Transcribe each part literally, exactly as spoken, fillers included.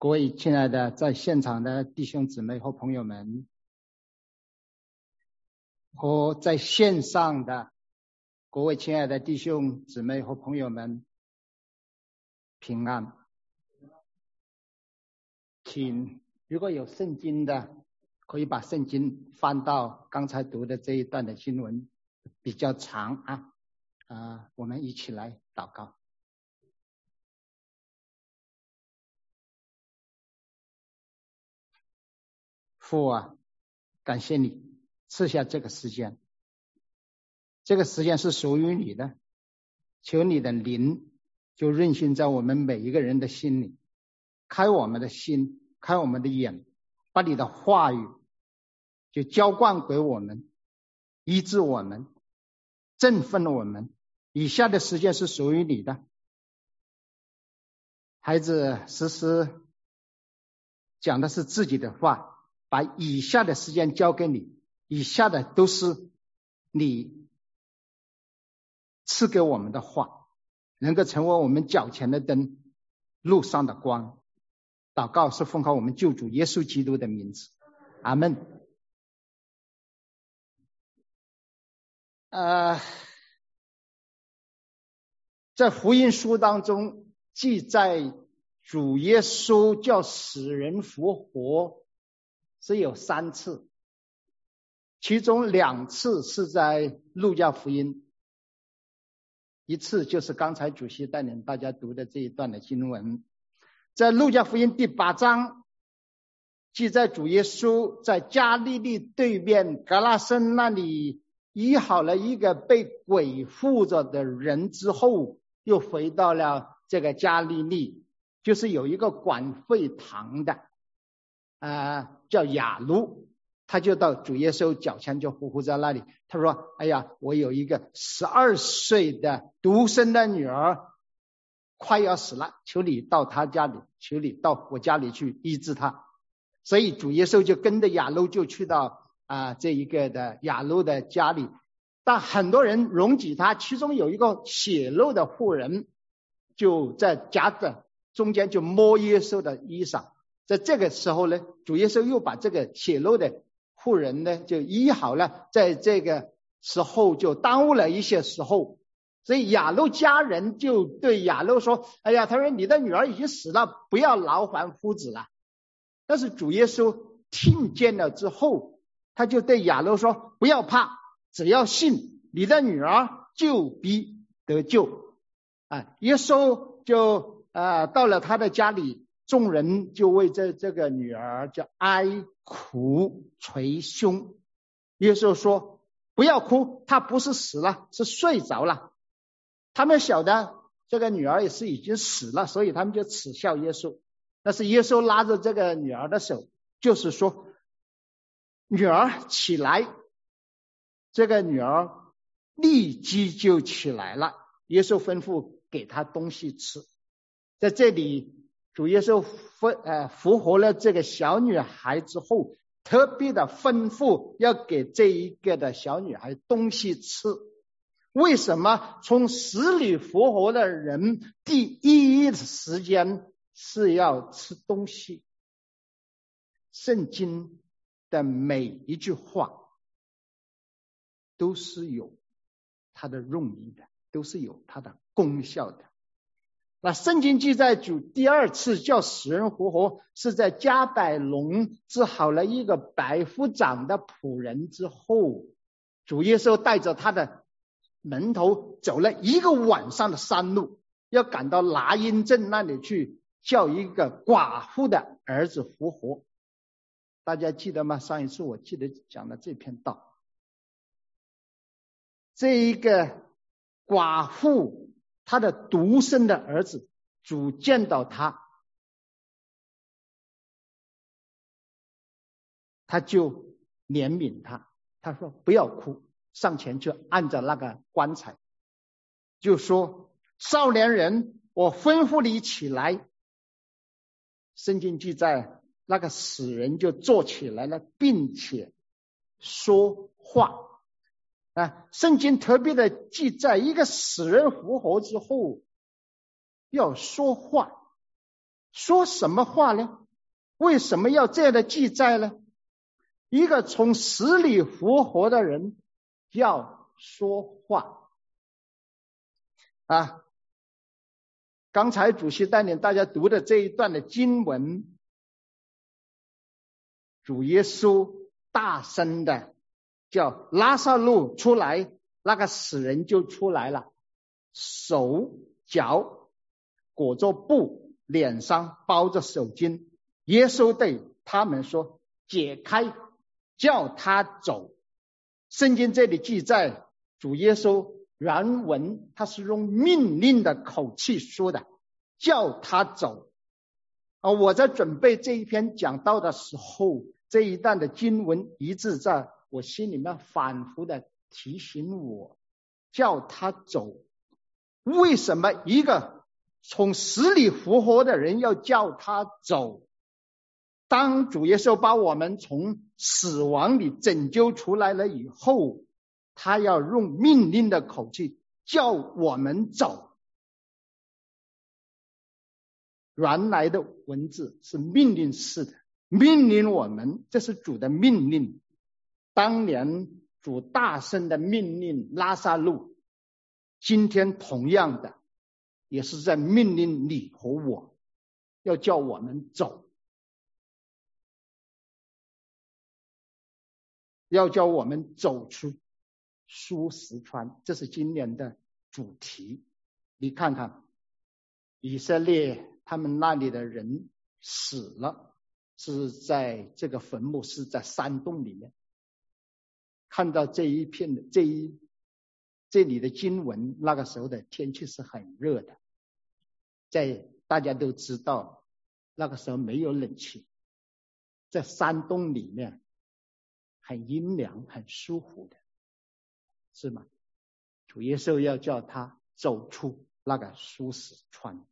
各位亲爱的在现场的弟兄姊妹和朋友们，和在线上的各位亲爱的弟兄姊妹和朋友们，平安。请如果有圣经的，可以把圣经翻到刚才读的这一段的经文，比较长啊，啊，我们一起来祷告。父啊，感谢你赐下这个时间，这个时间是属于你的，求你的灵就运行在我们每一个人的心里，开我们的心，开我们的眼，把你的话语就浇灌给我们，医治我们，振奋我们。以下的时间是属于你的。孩子时时讲的是自己的话，把以下的时间交给你，以下的都是你赐给我们的话，能够成为我们脚前的灯，路上的光。祷告是奉靠我们救主耶稣基督的名字，阿们。呃，在福音书当中记载主耶稣叫死人复活是有三次，其中两次是在路加福音，一次就是刚才主席带领大家读的这一段的经文。在路加福音第八章记载主耶稣在加利利对面格拉森那里医好了一个被鬼附着的人之后，又回到了这个加利利，就是有一个管会堂的呃，叫雅卢，他就到主耶稣脚前就匍匐在那里，他说哎呀，我有一个十二岁的独生的女儿快要死了，求你到他家里，求你到我家里去医治他。所以主耶稣就跟着雅卢就去到啊、呃、这一个的雅卢的家里，但很多人拥挤他，其中有一个血漏的妇人就在夹着中间就摸耶稣的衣裳。在这个时候呢，主耶稣又把这个血漏的妇人呢就医好了，在这个时候就耽误了一些时候，所以雅路家人就对雅路说，哎呀，他说你的女儿已经死了，不要劳烦夫子了。但是主耶稣听见了之后，他就对雅路说，不要怕，只要信，你的女儿就必得救啊。耶稣就呃到了他的家里，众人就为这这个女儿叫哀哭捶胸。耶稣说不要哭，她不是死了，是睡着了。他们晓得这个女儿也是已经死了，所以他们就耻笑耶稣。但是耶稣拉着这个女儿的手，就是说女儿起来。这个女儿立即就起来了，耶稣吩咐给她东西吃。在这里主耶稣复呃复活了这个小女孩之后，特别的吩咐要给这一个的小女孩东西吃。为什么从死里复活的人第一时间是要吃东西？圣经的每一句话都是有它的用意的，都是有它的功效的。那圣经记载主第二次叫死人复活，是在加百农治好了一个百夫长的仆人之后，主耶稣带着他的门徒走了一个晚上的山路，要赶到拿因镇那里去叫一个寡妇的儿子复活。大家记得吗？上一次我记得讲了这篇道，这一个寡妇他的独生的儿子，主见到他，他就怜悯他，他说不要哭，上前就按着那个棺材，就说少年人，我吩咐你起来。圣经记载那个死人就坐起来了，并且说话啊。圣经特别的记载，一个死人复活之后要说话， 说什么话呢？为什么要这样的记载呢？一个从死里复活的人要说话啊！刚才主席带领大家读的这一段的经文，主耶稣大声的叫拉撒路出来，那个死人就出来了，手脚裹着布，脸上包着手巾。耶稣对他们说：解开，叫他走。圣经这里记载，主耶稣原文他是用命令的口气说的，叫他走。啊，我在准备这一篇讲道的时候，这一段的经文一直在我心里面反复的提醒我，叫他走。为什么一个从死里复活的人要叫他走？当主耶稣把我们从死亡里拯救出来了以后，他要用命令的口气叫我们走。原来的文字是命令式的，命令我们，这是主的命令。当年主大声的命令拉撒路，今天同样的也是在命令你和我，要叫我们走，要叫我们走出舒适圈，这是今年的主题。你看看以色列他们那里的人死了，是在这个坟墓，是在山洞里面。看到这一片的这一这里的经文，那个时候的天气是很热的，在大家都知道那个时候没有冷气，在山洞里面很阴凉很舒服的，是吗？主耶稣要叫他走出那个舒适圈。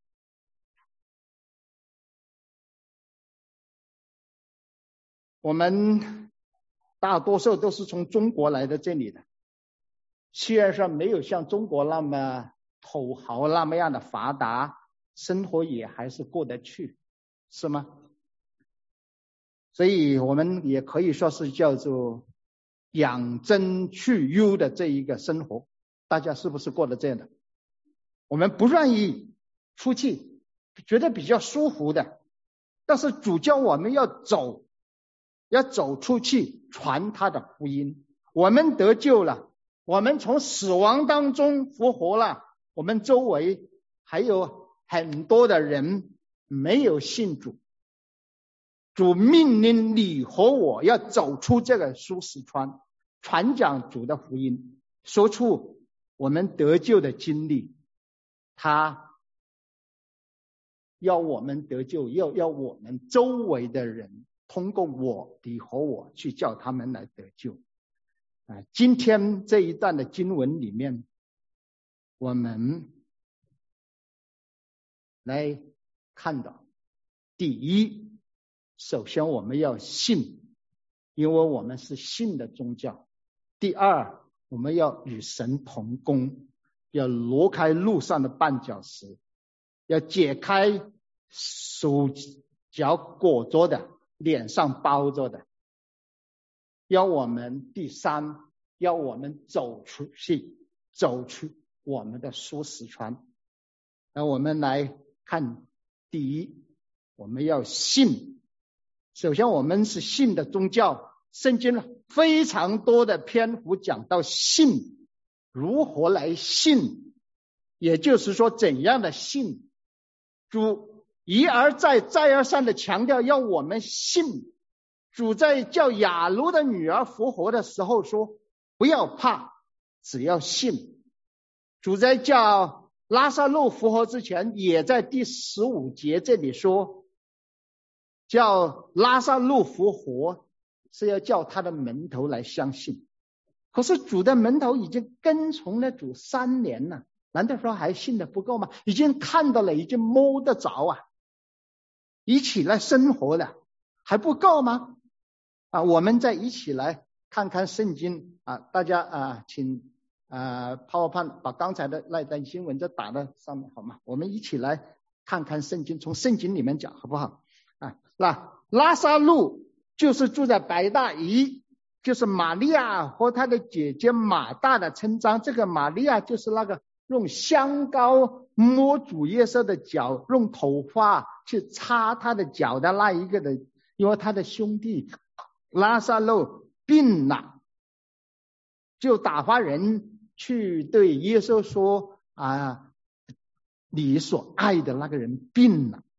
我们大多数都是从中国来的这里的，虽然说没有像中国那么土豪那么样的发达，生活也还是过得去，是吗？所以我们也可以说是叫做养尊处优的这一个生活，大家是不是过得这样的？我们不愿意出去，觉得比较舒服的，但是主教我们要走，要走出去传他的福音。我们得救了，我们从死亡当中复活了，我们周围还有很多的人没有信主，主命令你和我要走出这个舒适圈，传讲主的福音，说出我们得救的经历。他要我们得救，要要我们周围的人通过我，你和我去叫他们来得救。啊，今天这一段的经文里面，我们来看到，第一，首先我们要信，因为我们是信的宗教。第二，我们要与神同工，要挪开路上的绊脚石，要解开手脚裹着的，脸上包着的。要我们第三，要我们走出去，走出我们的舒适圈。那我们来看，第一，我们要信。首先我们是信的宗教，圣经非常多的篇幅讲到信，如何来信，也就是说怎样的信。主一而再再而三的强调要我们信。主在叫雅鲁的女儿复活的时候说，不要怕，只要信。主在叫拉撒路复活之前，也在第十五节这里说，叫拉撒路复活是要叫他的门徒来相信。可是主的门徒已经跟从了主三年了，难道说还信的不够吗？已经看到了，已经摸得着啊，一起来生活了，还不够吗？啊，我们再一起来看看圣经啊，大家啊，请啊 PowerPoint 把刚才的那段经文就打在上面好吗？我们一起来看看圣经，从圣经里面讲好不好啊？那拉撒路就是住在伯大尼，就是玛利亚和她的姐姐马大的称章。这个玛利亚就是那个用香膏摸主耶稣的脚，用头发去擦他的脚的那一个的，因为他的兄弟拉撒路病了，就打发人去对耶稣说啊，你所爱的那个人病了。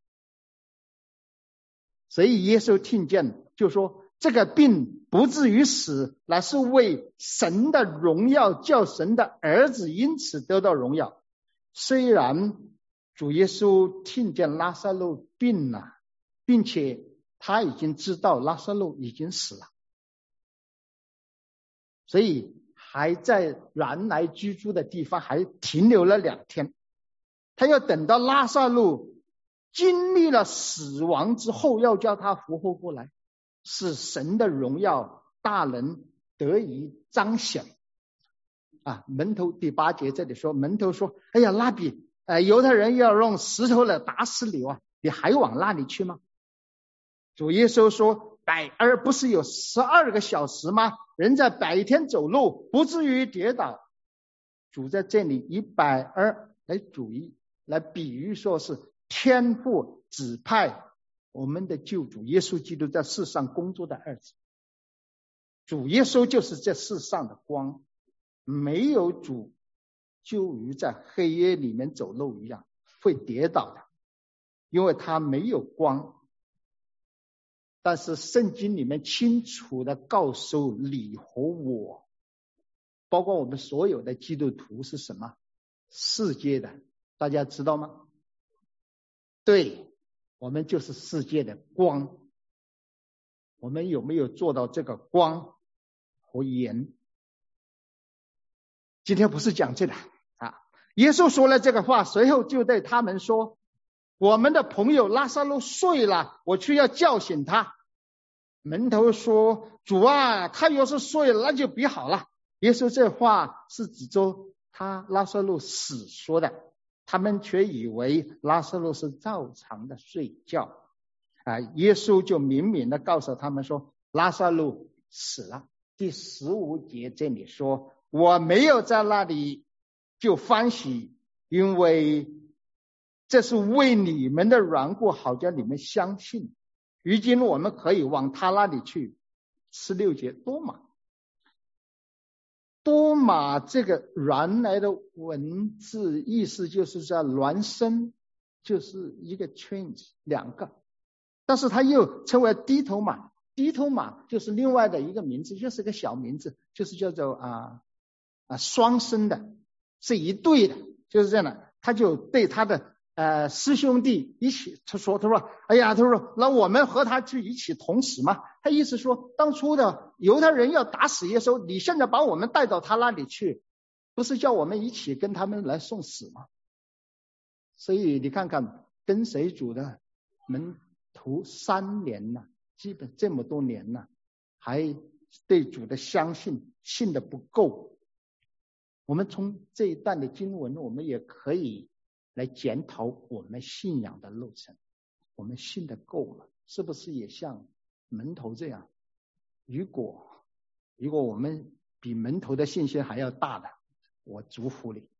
所以耶稣听见就说，这个病不至于死，乃是为神的荣耀，叫神的儿子因此得到荣耀。虽然主耶稣听见拉撒路病了，并且他已经知道拉撒路已经死了，所以还在原来居住的地方还停留了两天。他要等到拉撒路经历了死亡之后，要叫他复活过来，使神的荣耀大能得以彰显。啊，门徒第八节这里说，门徒说，哎呀，拉比，呃，犹太人要用石头来打死你啊，你还往那里去吗？主耶稣说，百二不是有十二个小时吗？人在白天走路不至于跌倒。主在这里以百二来主义，来比喻说是天父指派我们的救主耶稣基督在世上工作的儿子。主耶稣就是这世上的光，没有主就如在黑夜里面走路一样，会跌倒的，因为他没有光。但是圣经里面清楚的告诉你和我，包括我们所有的基督徒是什么？世界的，大家知道吗？对，我们就是世界的光。我们有没有做到这个光和盐？今天不是讲这个啊。耶稣说了这个话，随后就对他们说，我们的朋友拉撒路睡了，我去要叫醒他。门徒说，主啊，他要是睡了，那就别好了。耶稣这话是指着他拉撒路死说的，他们却以为拉撒路是照常的睡觉啊。耶稣就明明的告诉他们说，拉撒路死了。第十五节这里说，我没有在那里就欢喜，因为这是为你们的缘故，好叫你们相信。如今我们可以往他那里去。十六节，多马。多马这个原来的文字意思就是在孪生，就是一个 twins 两个，但是他又称为低头马。低头马就是另外的一个名字，就是个小名字，就是叫做啊啊双生的，是一对的，就是这样的。他就对他的呃师兄弟一起，他说他说哎呀，他说那我们和他去一起同死吗？他意思说，当初的犹太人要打死耶稣，你现在把我们带到他那里去，不是叫我们一起跟他们来送死吗？所以你看看跟随主的门徒三年了，基本这么多年了，还对主的相信信的不够。我们从这一段的经文，我们也可以来检讨我们信仰的路程，我们信的够了，是不是也像门徒这样？如果如果我们比门徒的信心还要大的，我祝福你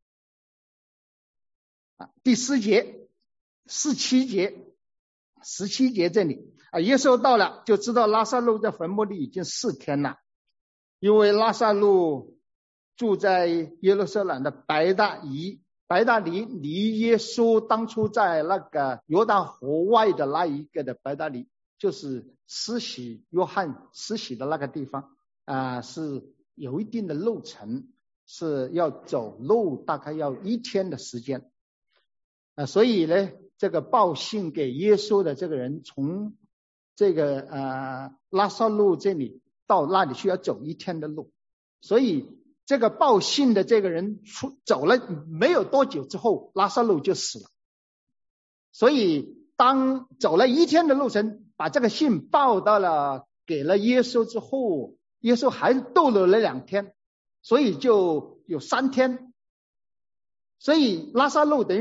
啊。第四节、十七节、十七节这里啊，耶稣到了，就知道拉撒路在坟墓里已经四天了，因为拉撒路住在耶路撒冷的伯大尼。伯大尼离耶稣当初在那个约旦河外的那一个的伯大尼，就是施洗约翰施洗的那个地方啊、呃，是有一定的路程，是要走路大概要一天的时间啊、呃，所以呢，这个报信给耶稣的这个人，从这个呃拉撒路这里到那里去要走一天的路，所以这个报信的这个人出走了没有多久之后，拉撒路就死了。所以当走了一天的路程，把这个信报到了给了耶稣之后，耶稣还逗留了两天，所以就有三天。所以拉撒路等于说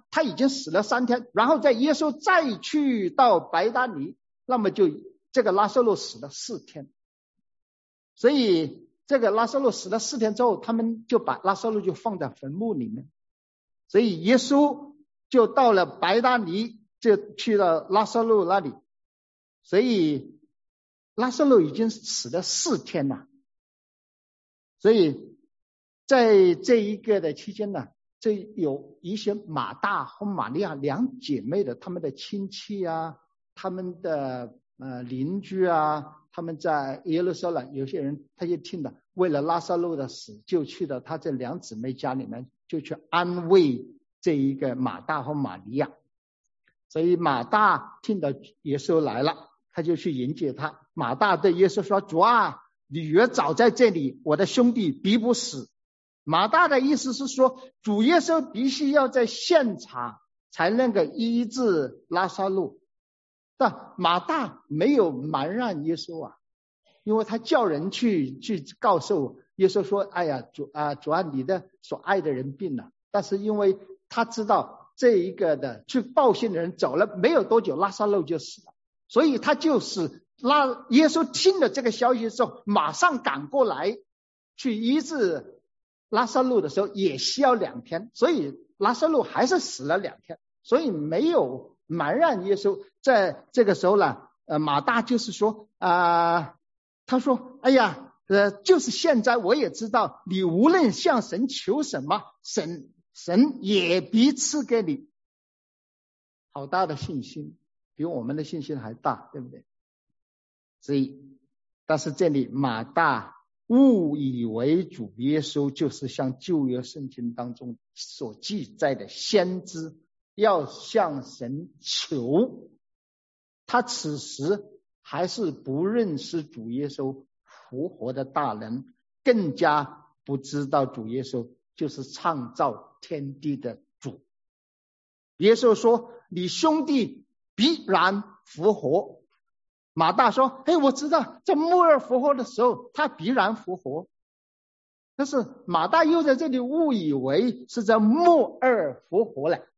他已经死了三天，然后在耶稣再去到伯大尼，那么就这个拉撒路死了四天。所以这个拉撒路死了四天之后，他们就把拉撒路就放在坟墓里面。所以耶稣就到了伯大尼，就去了拉撒路那里。所以拉撒路已经死了四天了。所以在这一个的期间呢，这有一些马大和玛利亚两姐妹的他们的亲戚啊，他们的呃邻居啊，他们在耶路撒冷，有些人他就听了，为了拉撒路的死，就去了他这两姊妹家里面，就去安慰这一个马大和玛利亚。所以马大听到耶稣来了，他就去迎接他。马大对耶稣说：“主啊，你若早在这里，我的兄弟必不死。”马大的意思是说，主耶稣必须要在现场才能够医治拉撒路。但马大没有瞒让耶稣啊，因为他叫人去去告诉耶稣说：“哎呀，主啊，主啊，你的所爱的人病了。”但是因为他知道这一个的去报信的人走了没有多久，拉撒路就死了，所以他就是拉耶稣听了这个消息之后，马上赶过来去医治拉撒路的时候也需要两天，所以拉撒路还是死了两天，所以没有瞒让耶稣。在这个时候呢，呃，马大就是说啊、呃，他说：“哎呀，呃，就是现在我也知道，你无论向神求什么，神神也必赐给你。”好大的信心，比我们的信心还大，对不对？所以，但是这里马大误以为主耶稣就是像旧约圣经当中所记载的先知，要向神求。他此时还是不认识主耶稣复活的大能，更加不知道主耶稣就是创造天地的主。耶稣说：“你兄弟必然复活。”马大说：“哎，我知道在末日复活的时候他必然复活。”但是马大又在这里误以为是在末日复活了。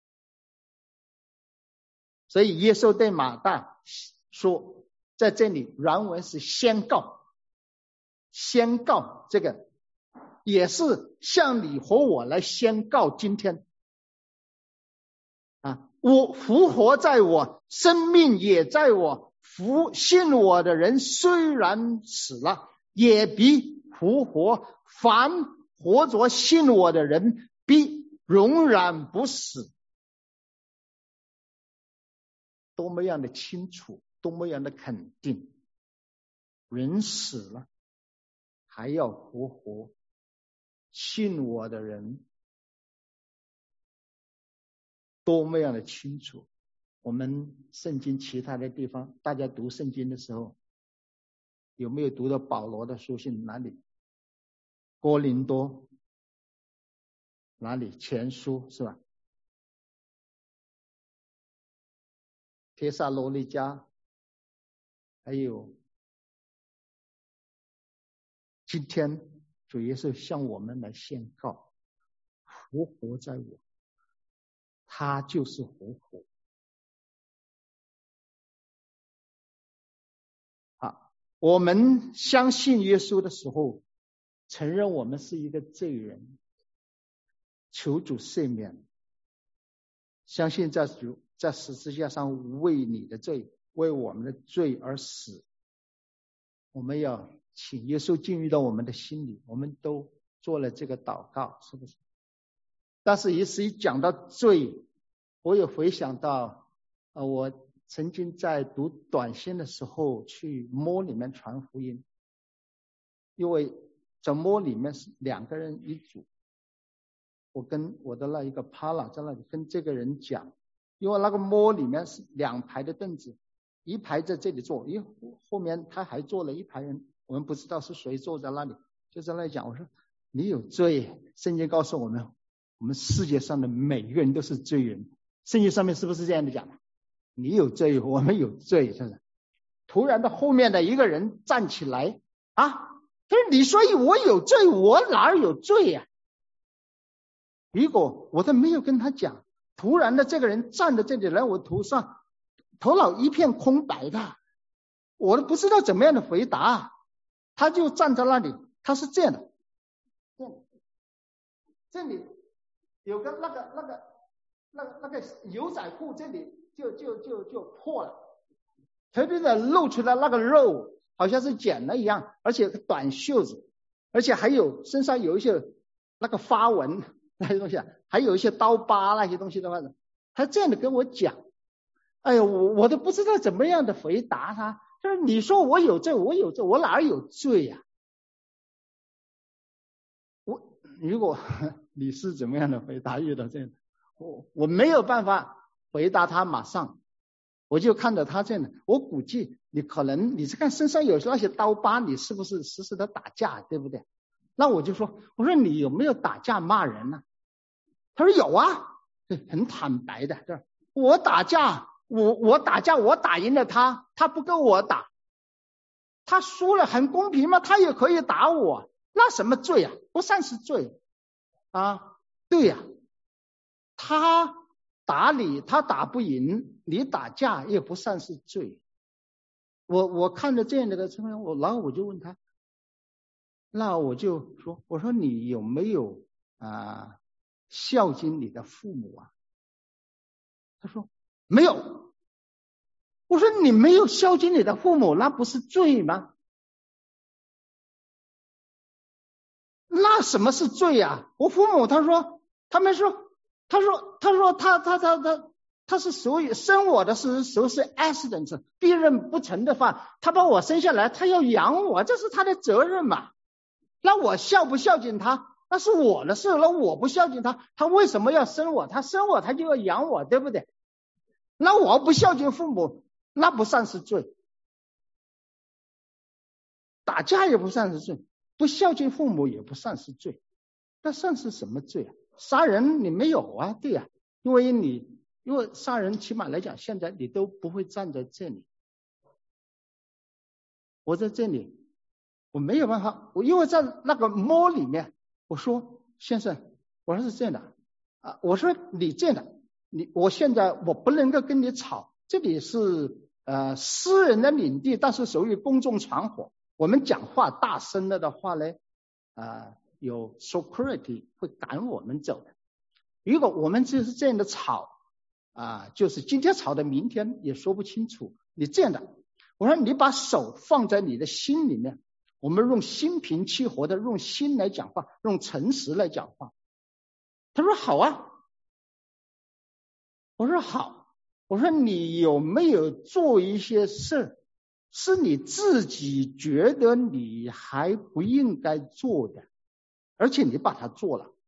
所以耶稣对马大说，在这里原文是宣告，宣告这个也是向你和我来宣告今天啊，我复活在我，生命也在我，服信我的人虽然死了，也必复活，凡活着信我的人必永远不死。多么样的清楚，多么样的肯定，人死了还要复活，信我的人多么样的清楚。我们圣经其他的地方，大家读圣经的时候有没有读到保罗的书信？哪里？哥林多，哪里？前书是吧？帖撒罗尼迦，还有今天主耶稣向我们来宣告，复活在我，他就是复活。好，我们相信耶稣的时候，承认我们是一个罪人，求主赦免，相信在主在十字架上为你的罪，为我们的罪而死。我们要请耶稣进入到我们的心里，我们都做了这个祷告，是不是？但是也是一讲到罪，我有回想到呃，我曾经在读短信的时候去摸里面传福音，因为在摸里面是两个人一组，我跟我的那一个 partner 在那里跟这个人讲，因为那个摸里面是两排的凳子，一排在这里坐，因为后面他还坐了一排人，我们不知道是谁坐在那里，就在那里讲，我说你有罪，圣经告诉我们，我们世界上的每一个人都是罪人，圣经上面是不是这样的讲？你有罪，我们有罪，是不是？突然的后面的一个人站起来啊，他说你说我有罪，我哪儿有罪呀、啊？如果我都没有跟他讲， 突然的这个人站在这里来我头上，头脑一片空白的，我都不知道怎么样的回答。他就站在那里，他是这样的，这里有个那个那个那个那个牛仔裤，这里就就就就破了，特别的露出来那个肉，好像是剪了一样，而且短袖子，而且还有身上有一些那个花纹那些东西，还有一些刀疤那些东西的话，他这样的跟我讲，哎呦，我我都不知道怎么样的回答他。就是你说我有罪，我有罪，我哪有罪呀、啊？我如果你是怎么样的回答遇到这样的，我我没有办法回答他，马上我就看到他这样的，我估计你可能你是看身上有那些刀疤，你是不是时时的打架，对不对？那我就说，我说你有没有打架骂人呢、啊？他说有啊，很坦白的，对吧？我打架。我我打架，我打赢了他，他不跟我打，他输了很公平吗？他也可以打我，那什么罪啊？不算是罪啊？对呀、啊，他打你，他打不赢，你打架也不算是罪。我我看着这样的个情况，我然后我就问他，那我就说，我说你有没有啊孝敬你的父母啊？他说没有。我说你没有孝敬你的父母，那不是罪吗？那什么是罪啊？我父母他说，他们说，他说，他说他他他他他是属于生我的是属于是 accident， 必认不成的话，他把我生下来，他要养我，这是他的责任嘛。那我孝不孝敬他，那是我的事。那我不孝敬他，他为什么要生我？他生我，他就要养我，对不对？那我不孝敬父母，那不算是罪，打架也不算是罪，不孝敬父母也不算是罪，那算是什么罪啊？杀人你没有啊？对呀、啊，因为你因为杀人起码来讲，现在你都不会站在这里，我在这里，我没有办法，我因为在那个摸里面，我说先生，我说是这样的啊，我说你这样的，你我现在我不能够跟你吵，这里是呃私人的领地，但是属于公众场合，我们讲话大声了的话呢，啊、呃、有 security 会赶我们走的。如果我们就是这样的吵啊、呃，就是今天吵的明天也说不清楚。你这样的，我说你把手放在你的心里面，我们用心平气和的用心来讲话，用诚实来讲话。他说好啊。我说好，我说你有没有做一些事是你自己觉得你还不应该做的，而且你把它做了？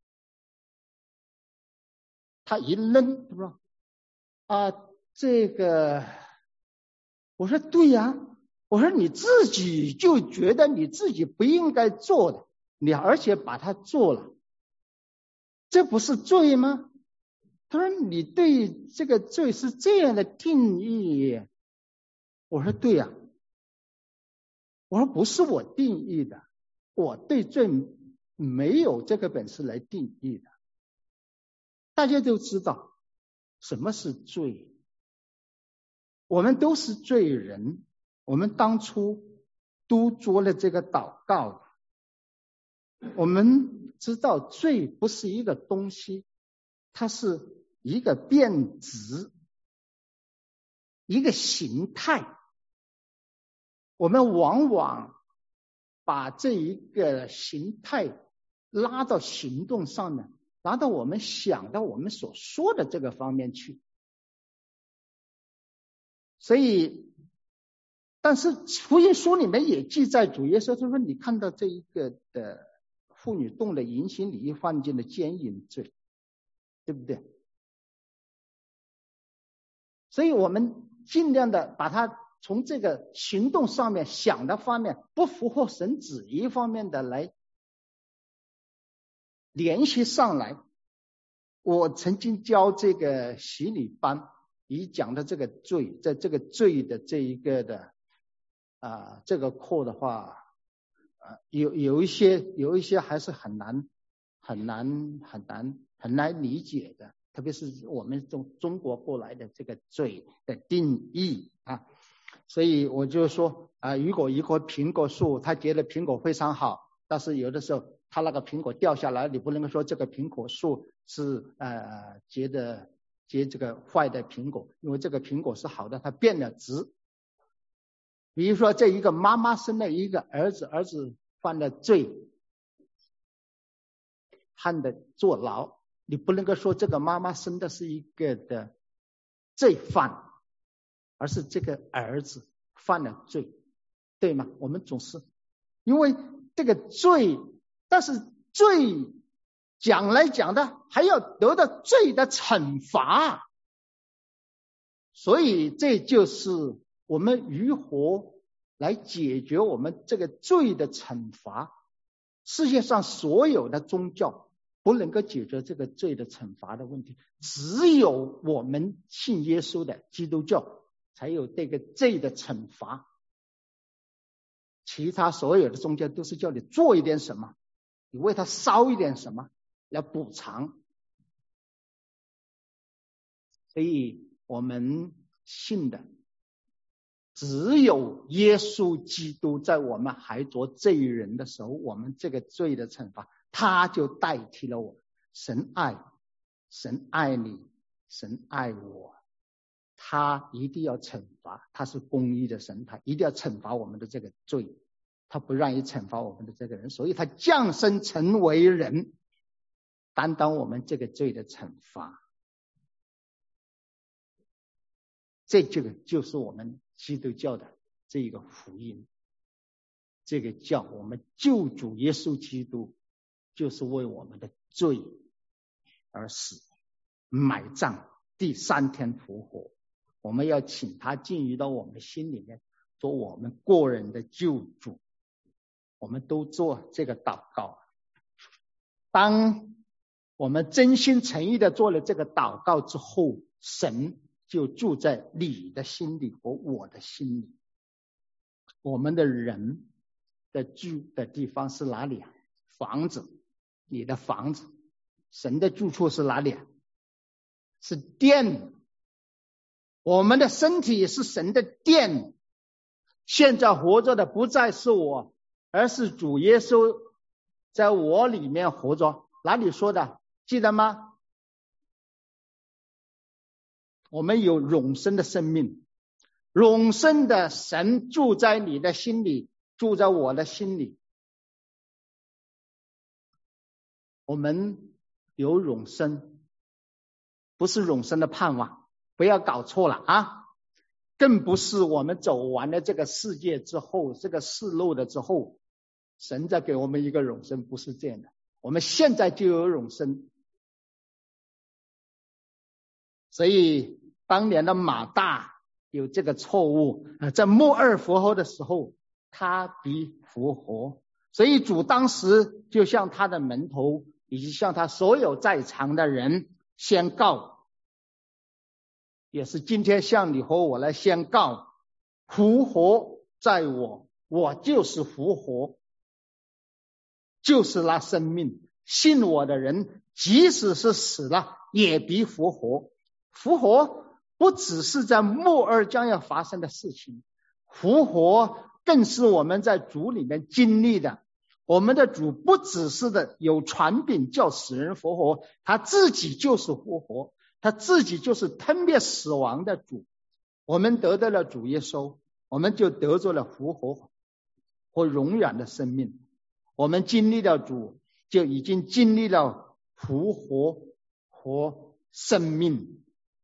他一愣，他说啊这个，我说对呀、啊，我说你自己就觉得你自己不应该做的，你而且把它做了，这不是罪吗？他说你对这个罪是这样的定义。我说对呀、啊，我说不是我定义的，我对罪没有这个本事来定义的。大家都知道什么是罪，我们都是罪人，我们当初都做了这个祷告，我们知道罪不是一个东西，它是一个变质，一个形态。我们往往把这一个形态拉到行动上面，拉到我们想到我们所说的这个方面去。所以但是福音书里面也记载，主耶稣他说你看到这一个的妇女动了淫行，你犯进了奸淫罪，对不对？所以我们尽量的把它从这个行动上面想的方面，不符合神旨意方面的来联系上来。我曾经教这个洗礼班，以讲的这个罪，在这个罪的这一个的啊、呃、这个课的话，啊、呃、有有一些有一些还是很难很难很难很难理解的， 特别是我们从中国过来的这个罪的定义啊。所以我就说啊、呃，如果一棵苹果树，他结的苹果非常好，但是有的时候他那个苹果掉下来，你不能够说这个苹果树是呃结的结这个坏的苹果，因为这个苹果是好的，它变了质。比如说这一个妈妈生了一个儿子，儿子犯了罪，判的坐牢，你不能够说这个妈妈生的是一个的罪犯，而是这个儿子犯了罪，对吗？我们总是因为这个罪，但是罪讲来讲的还要得到罪的惩罚，所以这就是我们如何来解决我们这个罪的惩罚。世界上所有的宗教不能够解决这个罪的惩罚的问题，只有我们信耶稣的基督教才有这个罪的惩罚。其他所有的宗教都是叫你做一点什么，你为他烧一点什么来补偿。所以我们信的只有耶稣基督，在我们还做罪人的时候，我们这个罪的惩罚他就代替了我。神爱，神爱你，神爱我，他一定要惩罚，他是公义的神，他一定要惩罚我们的这个罪，他不愿意惩罚我们的这个人，所以他降生成为人，担当我们这个罪的惩罚。这这个就是我们基督教的这一个福音。这个叫我们救主耶稣基督就是为我们的罪而死，埋葬，第三天复活。我们要请他进入到我们心里面，做我们个人的救主。我们都做这个祷告。当我们真心诚意的做了这个祷告之后，神就住在你的心里和我的心里。我们的人的住的地方是哪里啊？房子，你的房子。神的住处是哪里啊？是殿。我们的身体是神的殿。现在活着的不再是我，而是主耶稣在我里面活着。哪里说的？记得吗？我们有永生的生命，永生的神住在你的心里，住在我的心里。我们有永生，不是永生的盼望，不要搞错了啊！更不是我们走完了这个世界之后，这个世路了之后，神再给我们一个永生，不是这样的。我们现在就有永生。所以当年的马大有这个错误，在末日复活的时候他必复活。所以主当时就向他的门徒以及向他所有在场的人宣告，也是今天向你和我来宣告，复活在我，我就是复活，就是那生命。信我的人即使是死了也必复活。复活不只是在末日将要发生的事情，复活更是我们在主里面经历的。我们的主不只是的有权柄叫死人复活，他自己就是复活，他自己就是吞灭死亡的主。我们得到了主耶稣，我们就得着了复活和永远的生命。我们经历了主，就已经经历了复活和生命。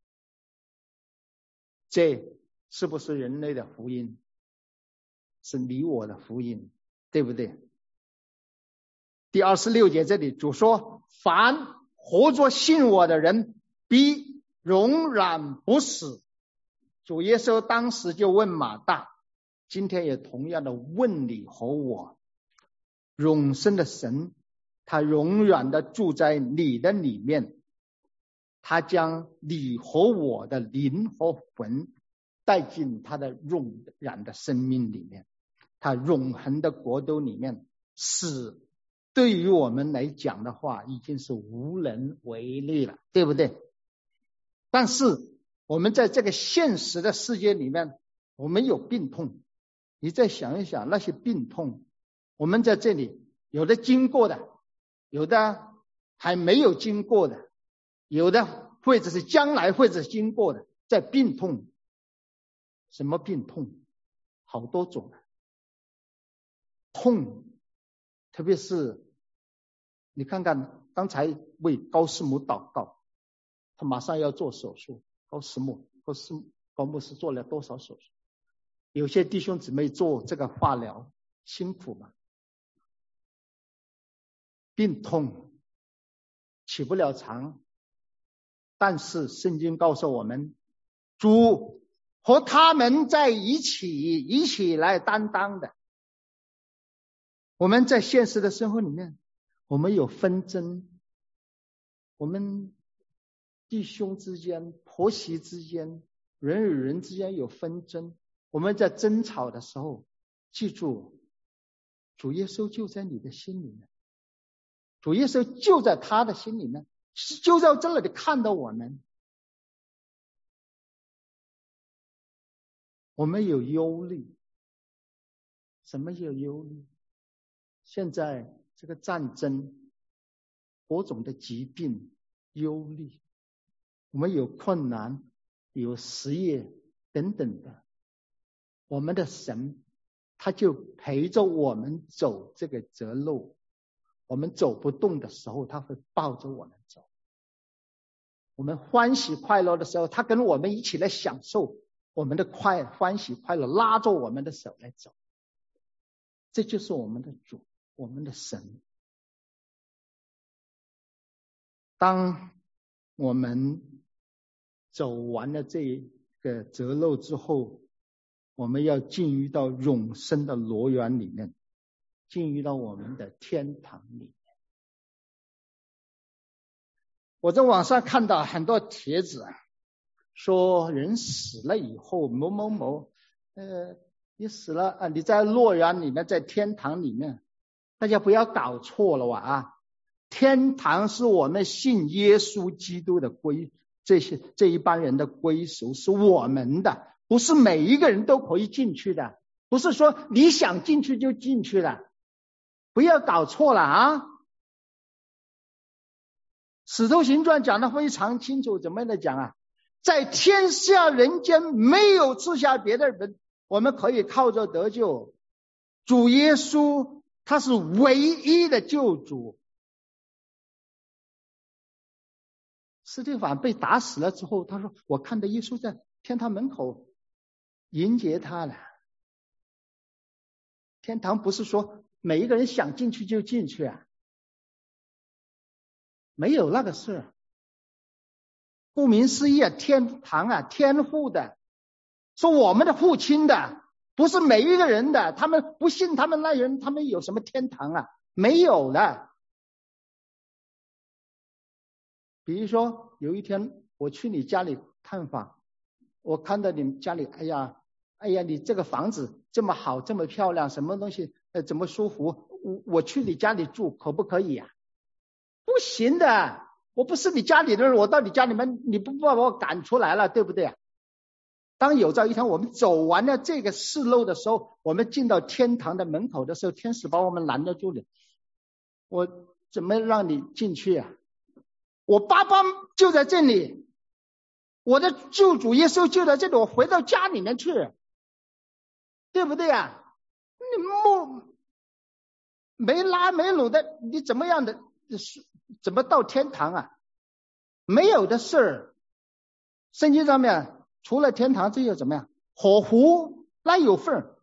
这是不是人类的福音？是你我的福音，对不对？第二十六节这里主说，凡活着信我的人必永远不死。主耶稣当时就问马大，今天也同样的问你和我，永生的神他永远的住在你的里面，他将你和我的灵和魂带进他的永远的生命里面，他永恒的国度里面。死对于我们来讲的话已经是无能为力了，对不对？ 但是我们在这个现实的世界里面，我们有病痛。你再想一想那些病痛，我们在这里有的经过的，有的还没有经过的，有的或者是将来或者是经过的，在病痛。什么病痛？好多种痛，特别是你看看刚才为高师母祷告，他马上要做手术，高师母高师高牧师做了多少手术？有些弟兄姊妹做这个化疗辛苦吗？病痛起不了床，但是圣经告诉我们，主和他们在一起，一起来担当的。我们在现实的生活里面，我们有纷争，我们弟兄之间、婆媳之间、人与人之间有纷争，我们在争吵的时候，记住，主耶稣就在你的心里面，主耶稣就在他的心里面，就在这里看到我们。我们有忧虑，什么有忧虑？现在这个战争，各种的疾病、忧虑，我们有困难，有失业等等的。我们的神，他就陪着我们走这个折路。我们走不动的时候，他会抱着我们走。我们欢喜快乐的时候，他跟我们一起来享受我们的快欢喜快乐，拉着我们的手来走。这就是我们的主，我们的神。当我们走完了这个折路之后，我们要进入到永生的乐园里面，进入到我们的天堂里面。我在网上看到很多帖子，说人死了以后某某某，呃，你死了啊，你在乐园里面，在天堂里面，大家不要搞错了啊！天堂是我们信耶稣基督的归，这些这一帮人的归属是我们的，不是每一个人都可以进去的，不是说你想进去就进去了，不要搞错了啊！使徒行传讲得非常清楚，怎么样的讲啊？在天下人间没有赐下别的人，我们可以靠着得救。主耶稣他是唯一的救主。司提反被打死了之后，他说我看到耶稣在天堂门口迎接他了。天堂不是说每一个人想进去就进去啊，没有那个事。顾名思义啊，天堂啊，天父的，是我们的父亲的，不是每一个人的。他们不信他们那人，他们有什么天堂啊？没有的。比如说有一天我去你家里探访，我看到你们家里，哎呀哎呀，你这个房子这么好，这么漂亮，什么东西呃怎么舒服，我我去你家里住可不可以啊？不行的，我不是你家里的人，我到你家里面，你不把我赶出来了，对不对啊？当有朝一天我们走完了这个世路的时候，我们进到天堂的门口的时候，天使把我们拦在住了，我怎么让你进去啊？我爸爸就在这里，我的救主耶稣就在这里，我回到家里面去，对不对啊？你没没拉没掳的，你怎么样的怎么到天堂啊？没有的事儿。圣经上面除了天堂，这又怎么样？火湖那有份儿。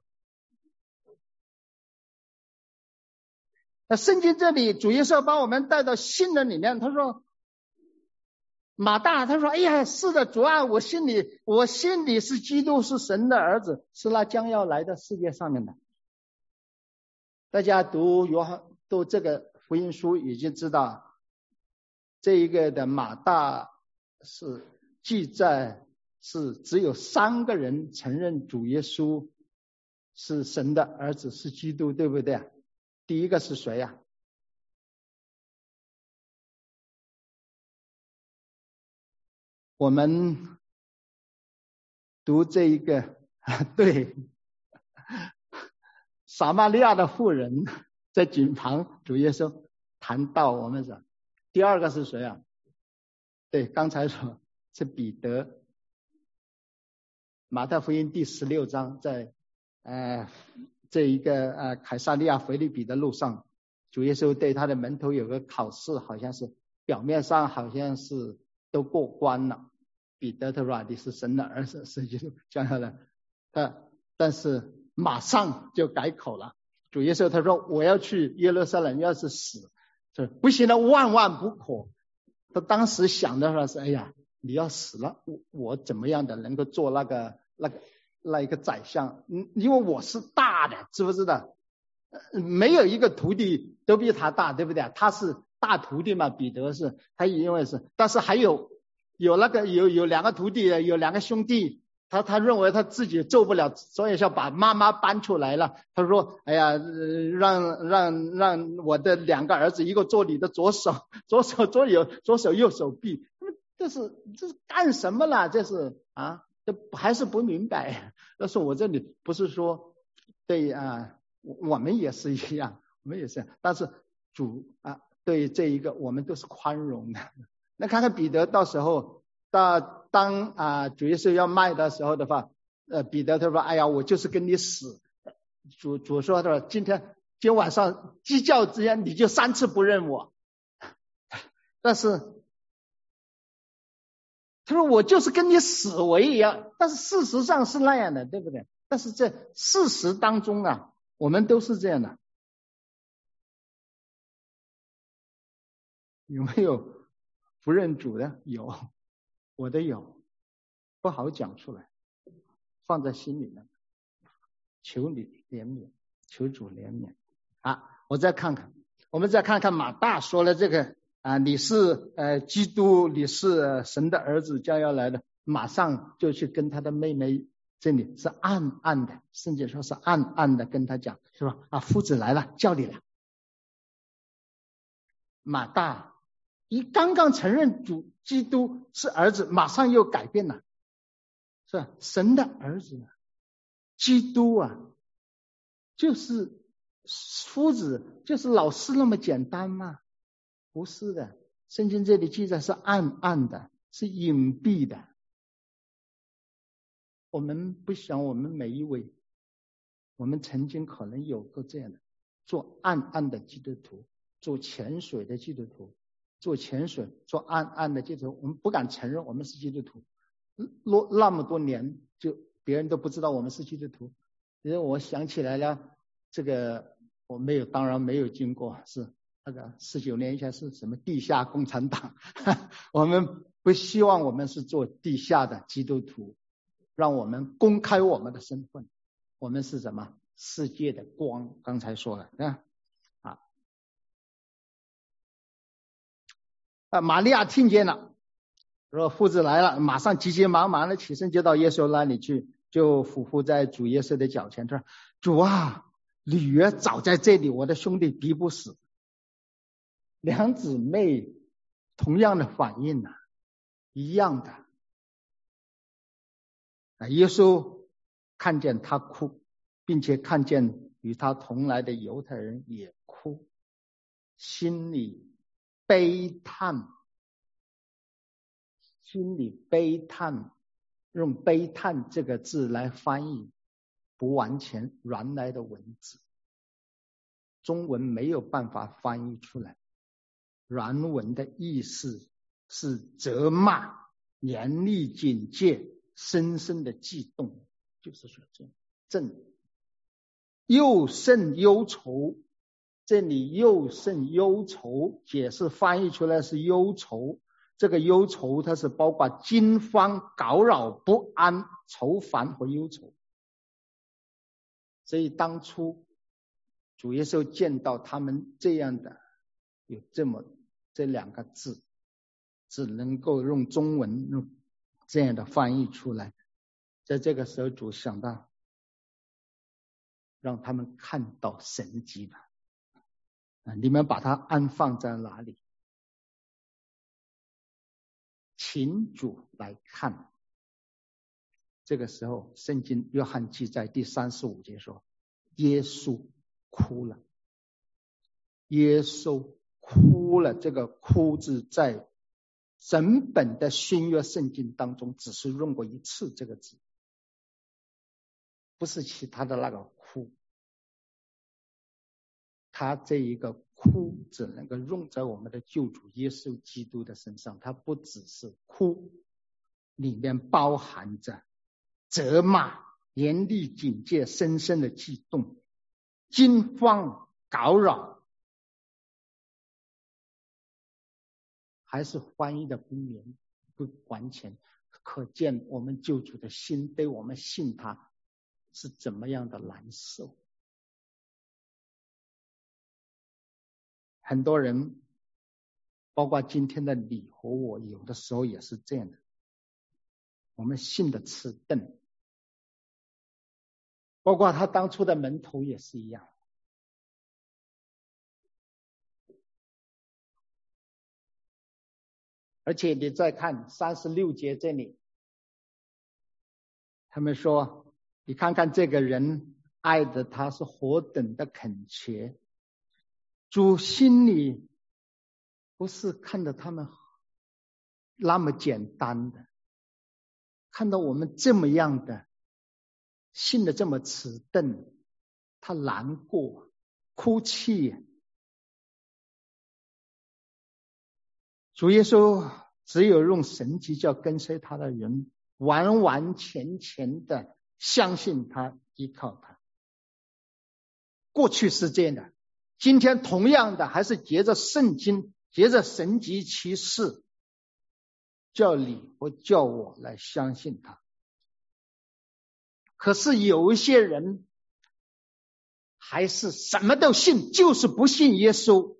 那圣经这里主耶稣把我们带到信的里面，他说马大他说哎呀是的主啊，我心里我心里是基督，是神的儿子，是那将要来的世界上面的。大家读约翰读这个福音书已经知道，这一个的马大是记载是只有三个人承认主耶稣是神的儿子，是基督，对不对？第一个是谁呀？ 我们读这一个对撒玛利亚的妇人在井旁，主耶稣谈到我们说，第二个是谁啊？对，刚才说是彼得。马太福音第十六章，在呃这一个呃凯撒利亚腓立比的路上，主耶稣对他的门徒有个考试，好像是表面上好像是都过关了。彼得他说你是神的儿子，是就这样的，他但是马上就改口了。主耶稣他说我要去耶路撒冷，要是死，是不行的，万万不可。他当时想的话是，哎呀，你要死了，我我怎么样的能够做那个那个那一个宰相？嗯，因为我是大的，知不知道？没有一个徒弟都比他大，对不对？他是大徒弟嘛，彼得是，他因为是，但是还有有那个有有两个徒弟，有两个兄弟，他他认为他自己做不了，所以要把妈妈搬出来了。他说：“哎呀，呃、让让让我的两个儿子，一个做你的左手，左手左右，左手右手臂。”这是这是干什么了？这是啊，这还是不明白。但是我这里不是说对啊。我们也是一样，我们也是，但是主啊，对这一个我们都是宽容的。那看看彼得到时候到当啊主耶稣要卖的时候的话，呃，彼得他说：“哎呀，我就是跟你死。”主主说的，今天今天晚上鸡叫之间你就三次不认我。但是他说我就是跟你死为一样，但是事实上是那样的，对不对？但是在事实当中啊。我们都是这样的，有没有不认主的？有，我的有，不好讲出来，放在心里面，求你怜悯，求主怜悯。啊，我再看看，我们再看看马大说了这个啊，你是呃基督，你是神的儿子，将要来的，马上就去跟他的妹妹。这里是暗暗的，圣经说是暗暗的跟他讲，是吧？啊，夫子来了，叫你了。马大一刚刚承认主基督是儿子，马上又改变了，是吧？神的儿子，基督啊，就是夫子，就是老师那么简单吗？不是的，圣经这里记载是暗暗的，是隐蔽的。我们不想我们每一位，我们曾经可能有过这样的做暗暗的基督徒，做潜水的基督徒，做潜水做暗暗的基督徒，我们不敢承认我们是基督徒，那那么多年就别人都不知道我们是基督徒。因为我想起来了，这个我没有，当然没有经过，是那个十九年以前是什么地下共产党我们不希望我们是做地下的基督徒，让我们公开我们的身份，我们是什么？世界的光，刚才说了啊。啊，玛利亚听见了，说夫子来了，马上急急忙忙的起身就到耶稣那里去，就俯伏在主耶稣的脚前说：“主啊，你女儿早在这里，我的兄弟必不死。”两姊妹同样的反应呢、啊，一样的。啊，耶稣看见他哭，并且看见与他同来的犹太人也哭，心里悲叹，心里悲叹，用悲叹这个字来翻译不完全原来的文字，中文没有办法翻译出来。原文的意思是责骂、严厉警戒、深深的悸动，就是说这正又甚忧愁。这里又甚忧愁解释翻译出来是忧愁，这个忧愁它是包括惊慌、搞扰、不安、愁烦和忧愁。所以当初主耶稣见到他们这样的有这么这两个字，只能够用中文用这样的翻译出来。在这个时候主想到让他们看到神迹吧，你们把它安放在哪里？ 请主来看。这个时候圣经约翰记载第三十五节说，耶稣哭了。耶稣哭了，这个哭字在整本的新约圣经当中只是用过一次这个字，不是其他的那个哭。他这一个哭只能够用在我们的救主耶稣基督的身上，他不只是哭，里面包含着责骂、严厉警戒、深深的激动、惊慌搞扰。还是翻译的不严不完全，可见我们救主的心对我们信他是怎么样的难受。很多人包括今天的你和我，有的时候也是这样的，我们信的迟钝，包括他当初的门徒也是一样。而且你再看三十六节这里，他们说，你看看这个人爱的他是何等的恳切，主心里不是看到他们那么简单的，看到我们这么样的信的这么迟钝，他难过哭泣。主耶稣只有用神迹叫跟随他的人完完全全的相信他，依靠他。过去是这样的，今天同样的还是借着圣经，借着神迹奇事，叫你和叫我来相信他。可是有一些人还是什么都信，就是不信耶稣。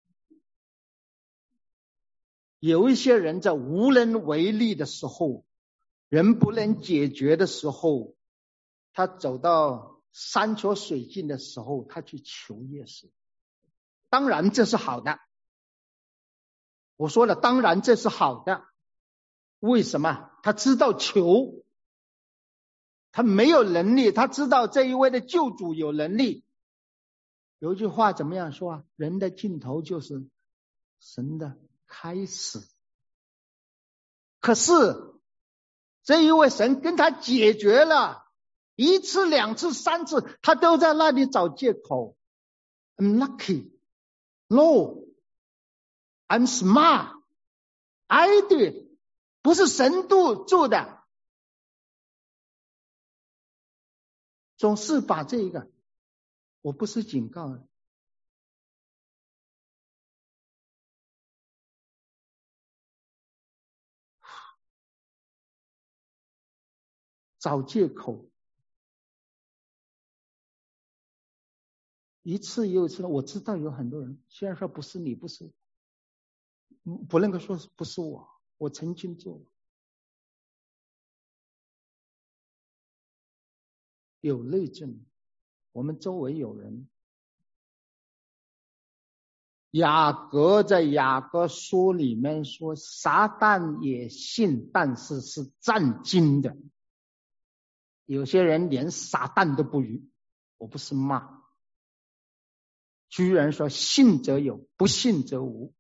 有一些人在无能为力的时候，人不能解决的时候，他走到山穷水尽的时候，他去求耶稣。当然这是好的，我说了，当然这是好的。为什么？他知道求，他没有能力，他知道这一位的救主有能力。有一句话怎么样说啊？人的尽头就是神的开始。可是这一位神跟他解决了一次两次三次，他都在那里找借口。 I'm lucky, no, I'm smart, I did， 不是神度做的，总是把这个，我不是警告的，找借口，一次又一次。我知道有很多人，虽然说不是你，不是，不能够说不是我，我曾经做，有内证，我们周围有人。雅各在雅各书里面说，撒旦也信，但是是战惊的。有些人连撒旦都不如，我不是骂，居然说信则有，不信则无。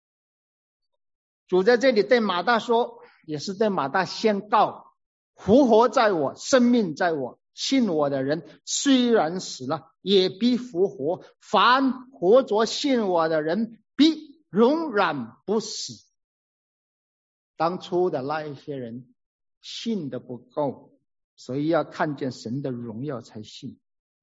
主在这里对马大说，也是对马大宣告，复活在我，生命在我，信我的人虽然死了，也必复活，凡活着信我的人必永远不死。当初的那一些人信的不够，所以要看见神的荣耀才信。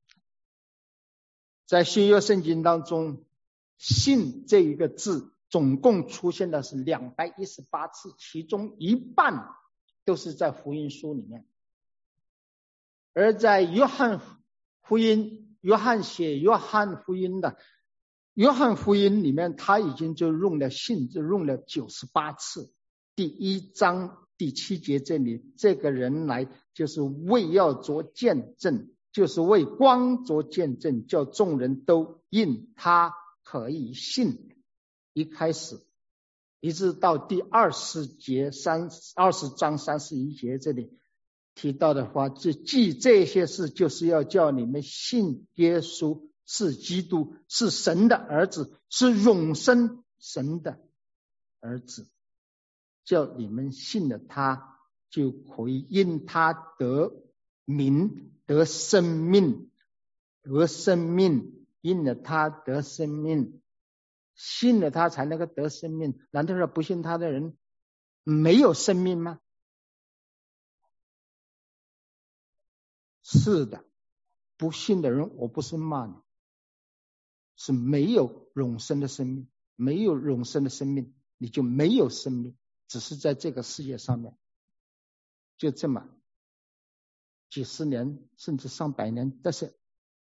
在新约圣经当中，信这一个字总共出现的是两百一十八次，其中一半都是在福音书里面。而在约翰福音，约翰写约翰福音的约翰福音里面，他已经就用了信，就用了九十八次。第一章第七节这里，这个人来就是为要做见证，就是为光做见证，叫众人都因他可以信。一开始一直到第二十节三二十章三十一节这里提到的话，这记这些事，就是要叫你们信耶稣是基督，是神的儿子，是永生神的儿子，叫你们信了他，就可以因他得名得生命，得生命，因了他得生命，信了他才能够得生命。难道说不信他的人没有生命吗？是的，不信的人，我不是骂你，是没有永生的生命，没有永生的生命，你就没有生命，只是在这个世界上面，就这么几十年甚至上百年，但是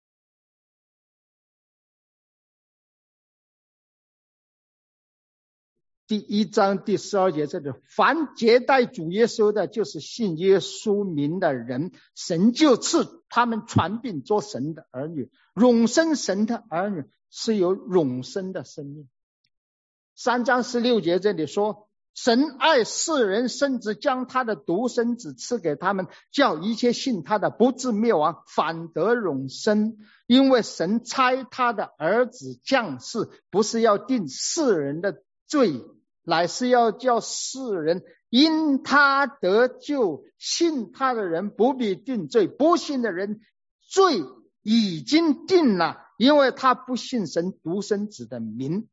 第一章第十二节这里，凡接待主耶稣的，就是信耶稣名的人，神就赐他们传并做神的儿女。永生神的儿女是有永生的生命。三章十六节这里说，神爱世人，甚至将他的独生子赐给他们，叫一切信他的不至灭亡，反得永生。因为神差他的儿子降世，不是要定世人的罪，乃是要叫世人因他得救，信他的人不必定罪，不信的人罪已经定了，因为他不信神独生子的名。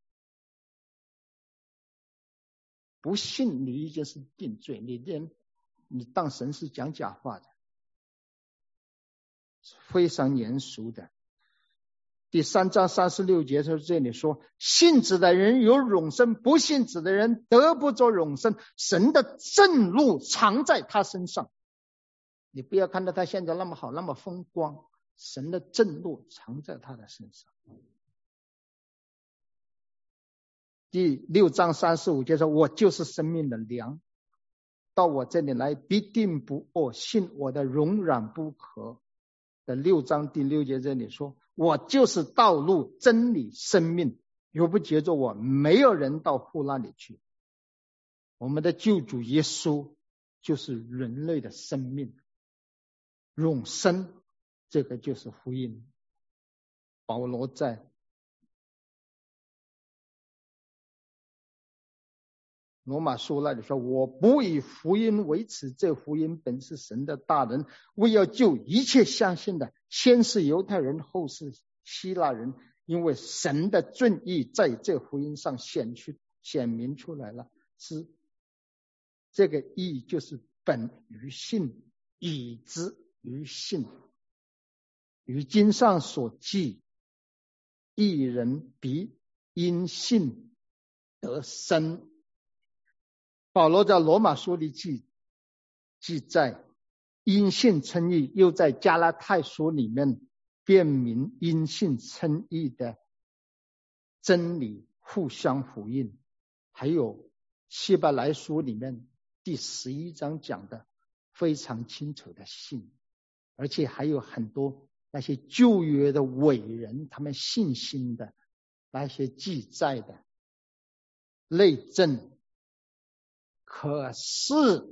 不信你已经是定罪，你连你当神是讲假话的，非常严肃的。第三章三十六节在这里说，信子的人有永生，不信子的人得不着永生，神的正路藏在他身上。你不要看到他现在那么好那么风光，神的正路藏在他的身上。第六章三十五节说，我就是生命的粮，到我这里来必定不饿，信我的永远不渴。的六章第六节这里说，我就是道路真理生命，有不藉着我没有人到父那里去。我们的救主耶稣就是人类的生命永生，这个就是福音。保罗在罗马书那里说，我不以福音为耻，这福音本是神的大能，为要救一切相信的，先是犹太人，后是希腊人，因为神的正义在这福音上显出显明出来了。是这个义就是本于信，以之于信。于经上所记，义人必因信得生。保罗在罗马书里记记载因信称义，又在加拉太书里面辨明因信称义的真理互相呼应，还有希伯来书里面第十一章讲的非常清楚的信，而且还有很多那些旧约的伟人他们信心的那些记载的内证。可是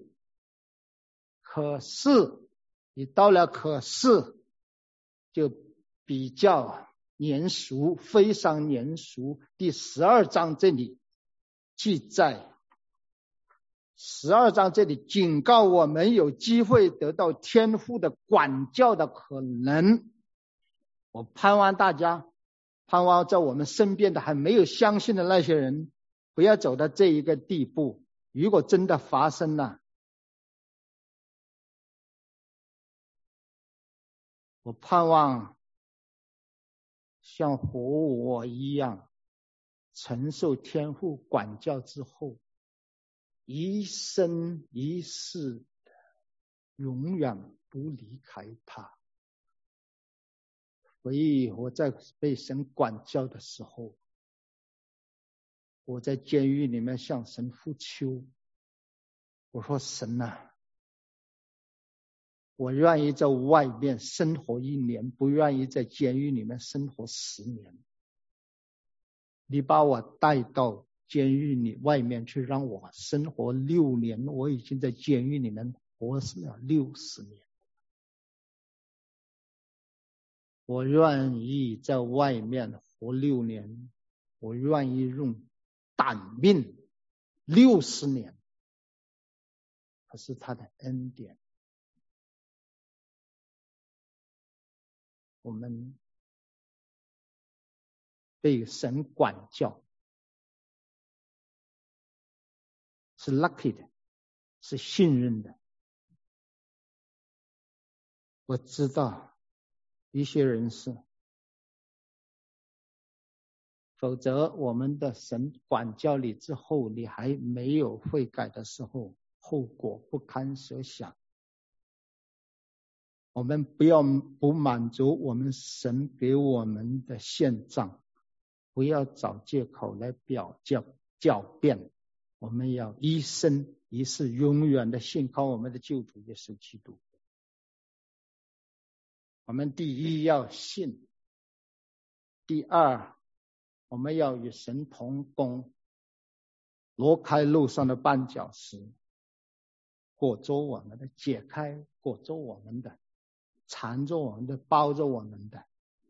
可是你到了可是就比较严肃，非常严肃。第十二章这里记载，十二章这里警告我们有机会得到天父的管教的可能。我盼望大家，盼望在我们身边的还没有相信的那些人，不要走到这一个地步。如果真的发生了，我盼望像和我一样承受天父管教之后，一生一世永远不离开他。所以我在被神管教的时候，我在监狱里面向神呼求，我说神啊，我愿意在外面生活一年，不愿意在监狱里面生活十年。你把我带到监狱里外面去让我生活六年，我已经在监狱里面活了六十年。我愿意在外面活六年，我愿意用胆命六十年，可是他的恩典。我们被神管教是 lucky 的，是信任的。我知道一些人是，否则我们的神管教你之后，你还没有悔改的时候，后果不堪设想。我们不要不满足我们神给我们的现状，不要找借口来表较狡辩。我们要一生一世永远的信靠我们的救主耶稣基督。我们第一要信，第二我们要与神同工，挪开路上的绊脚石，裹着我们的，解开裹着我们的，缠着我们的，包着我们的。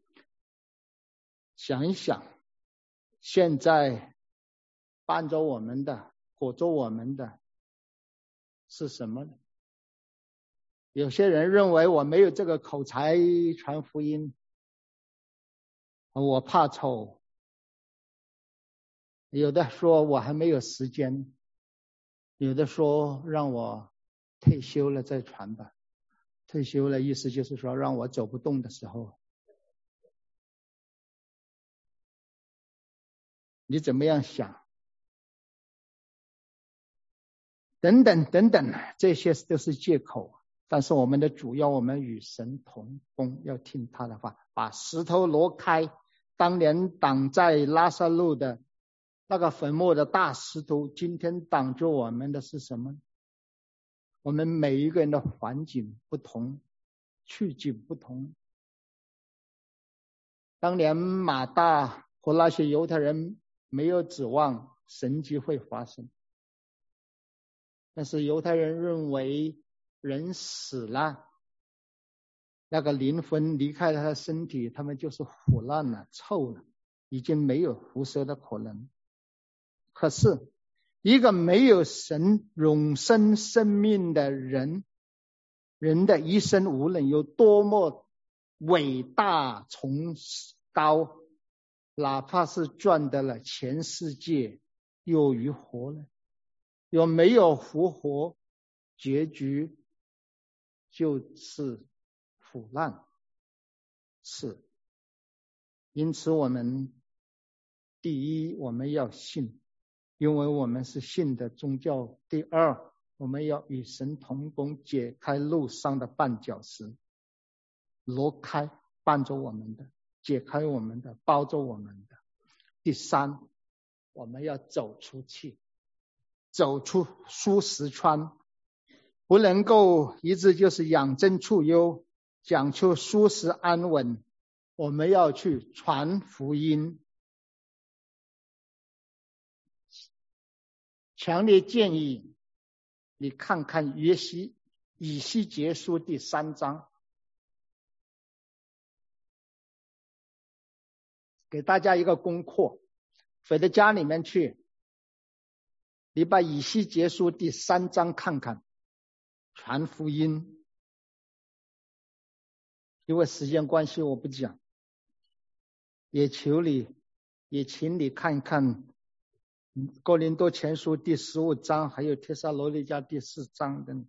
想一想，现在绊着我们的，裹着我们的是什么呢？有些人认为我没有这个口才传福音，我怕丑，有的说我还没有时间，有的说让我退休了再传吧。退休了意思就是说让我走不动的时候，你怎么样想？等等等等，这些都是借口。但是我们的主要，我们与神同工，要听他的话，把石头挪开。当年挡在拉撒路的那个坟墓的大石头，今天挡住我们的是什么？我们每一个人的环境不同，处境不同。当年马大和那些犹太人没有指望神迹会发生，但是犹太人认为人死了，那个灵魂离开了他的身体，他们就是腐烂了，臭了，已经没有复生的可能。可是一个没有神永生生命的人，人的一生无论有多么伟大崇高，哪怕是赚得了全世界，又如何呢？有没有复活，结局就是腐烂。是，因此我们第一我们要信，因为我们是信的宗教。第二，我们要与神同工，解开路上的绊脚石，挪开绊着我们的，解开我们的，包着我们的。第三，我们要走出去，走出舒适圈，不能够一直就是养尊处优，讲求舒适安稳。我们要去传福音。强烈建议你看看约西以西结书第三章，给大家一个功课，回到家里面去，你把以西结书第三章看看，传福音。因为时间关系我不讲，也求你也请你看看哥林多前书第十五章，还有帖撒罗尼迦第四章等。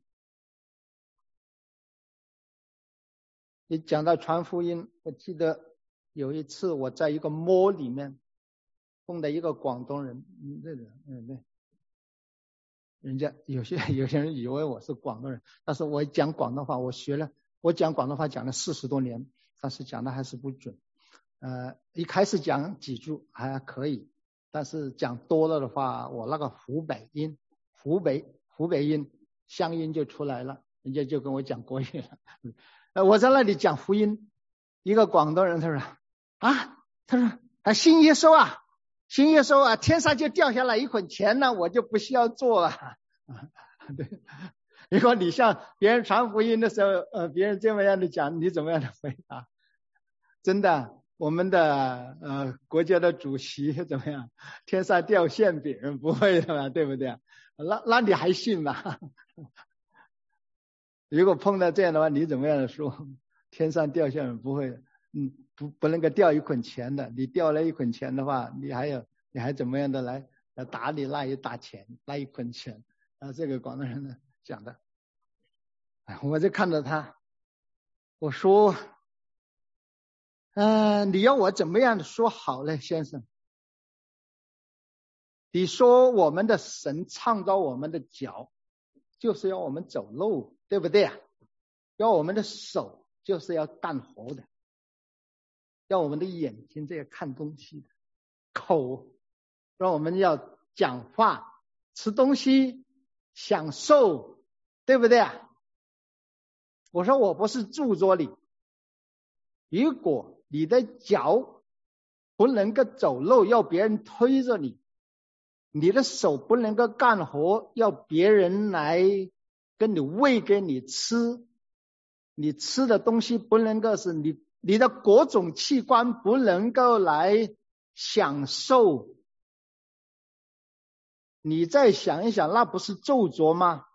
你讲到传福音，我记得有一次我在一个摸里面碰到一个广东人，嗯，对的，嗯对，人家有些有些人以为我是广东人，但是我讲广东话，我学了，我讲广东话讲了四十多年，但是讲的还是不准。呃，一开始讲几句还可以，但是讲多了的话，我那个湖北音，湖北湖北音乡音就出来了，人家就跟我讲国语了。呃，我在那里讲福音，一个广东人他说啊，他说还信耶稣啊， 信耶稣啊，天上就掉下来一捆钱呢，我就不需要做了。对，如果你向别人传福音的时候，呃，别人这么样的讲，你怎么样的回答？真的，我们的呃国家的主席怎么样？天上掉馅饼，不会的嘛，对不对？那那你还信吗？如果碰到这样的话，你怎么样的说？天上掉馅饼不会的，嗯，不不能够掉一捆钱的。你掉了一捆钱的话，你还有你还怎么样的来来打你那一大钱，那一捆钱？啊，这个广东人呢讲的，哎，我就看着他，我说，嗯、呃，你要我怎么样的说好呢，先生？你说我们的神创造我们的脚，就是要我们走路，对不对啊？要我们的手就是要干活的，要我们的眼睛这样看东西的，口让我们要讲话、吃东西、享受，对不对啊？我说我不是住着你，如果你的脚不能够走路，要别人推着你，你的手不能够干活，要别人来跟你喂给你吃，你吃的东西不能够是你你的各种器官不能够来享受，你再想一想，那不是咒诅吗？